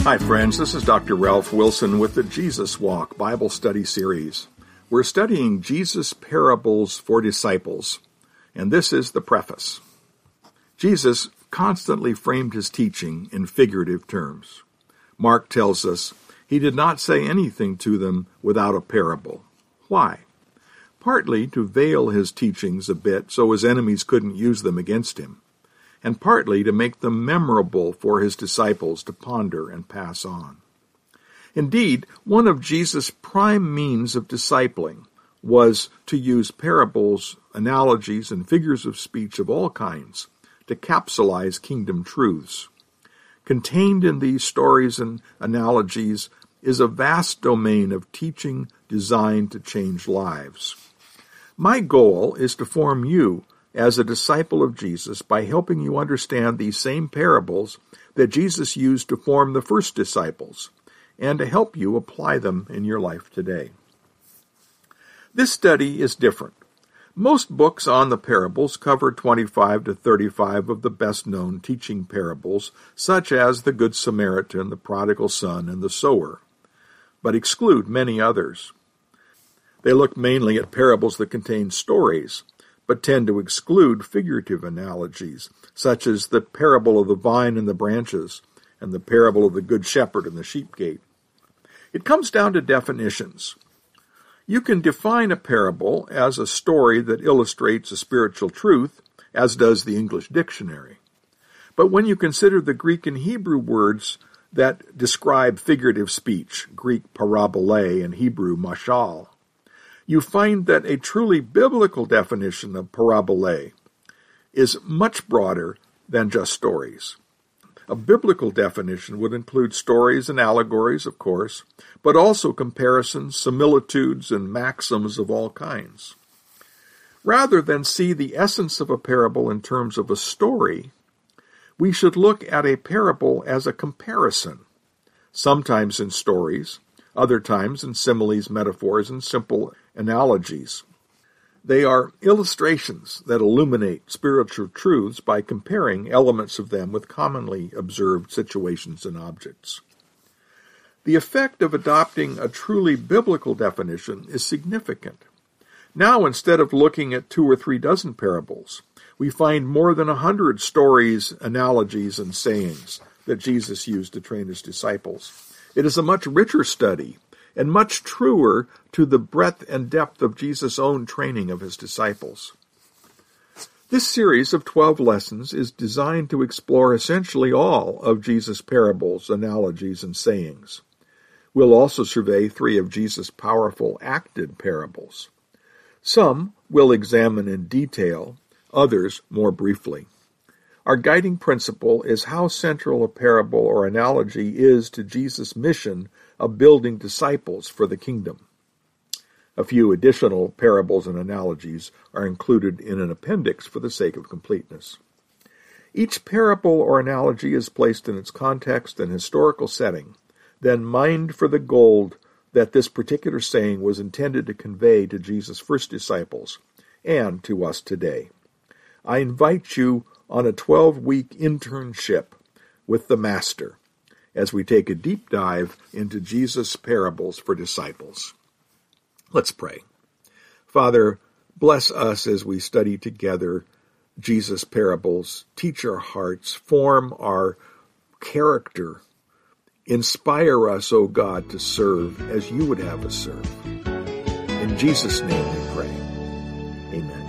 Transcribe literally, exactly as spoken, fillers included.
Hi friends, this is Doctor Ralph Wilson with the Jesus Walk Bible Study Series. We're studying Jesus' parables for disciples, and this is the preface. Jesus constantly framed his teaching in figurative terms. Mark tells us he did not say anything to them without a parable. Why? Partly to veil his teachings a bit so his enemies couldn't use them against him, and partly to make them memorable for his disciples to ponder and pass on. Indeed, one of Jesus' prime means of discipling was to use parables, analogies, and figures of speech of all kinds to capsulize kingdom truths. Contained in these stories and analogies is a vast domain of teaching designed to change lives. My goal is to form you as a disciple of Jesus by helping you understand these same parables that Jesus used to form the first disciples, and to help you apply them in your life today. This study is different. Most books on the parables cover twenty-five to thirty-five of the best-known teaching parables, such as the Good Samaritan, the Prodigal Son, and the Sower, but exclude many others. They look mainly at parables that contain stories, but tend to exclude figurative analogies, such as the parable of the vine and the branches, and the parable of the good shepherd and the sheep gate. It comes down to definitions. You can define a parable as a story that illustrates a spiritual truth, as does the English dictionary. But when you consider the Greek and Hebrew words that describe figurative speech, Greek parabole and Hebrew mashal, you find that a truly biblical definition of parabole is much broader than just stories. A biblical definition would include stories and allegories, of course, but also comparisons, similitudes, and maxims of all kinds. Rather than see the essence of a parable in terms of a story, we should look at a parable as a comparison, sometimes in stories, other times in similes, metaphors, and simple analogies. They are illustrations that illuminate spiritual truths by comparing elements of them with commonly observed situations and objects. The effect of adopting a truly biblical definition is significant. Now, instead of looking at two or three dozen parables, we find more than a hundred stories, analogies, and sayings that Jesus used to train his disciples. It is a much richer study and much truer to the breadth and depth of Jesus' own training of his disciples. This series of twelve lessons is designed to explore essentially all of Jesus' parables, analogies, and sayings. We'll also survey three of Jesus' powerful acted parables. Some we'll examine in detail, others more briefly. Our guiding principle is how central a parable or analogy is to Jesus' mission of building disciples for the kingdom. A few additional parables and analogies are included in an appendix for the sake of completeness. Each parable or analogy is placed in its context and historical setting, then mined for the gold that this particular saying was intended to convey to Jesus' first disciples and to us today. I invite you on a twelve-week internship with the Master as we take a deep dive into Jesus' parables for disciples. Let's pray. Father, bless us as we study together Jesus' parables. Teach our hearts, form our character. Inspire us, O God, to serve as you would have us serve. In Jesus' name we pray. Amen.